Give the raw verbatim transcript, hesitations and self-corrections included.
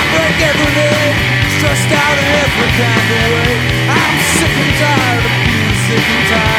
break every day, stressed out in every kind of way. I'm sick and tired of being sick and tired.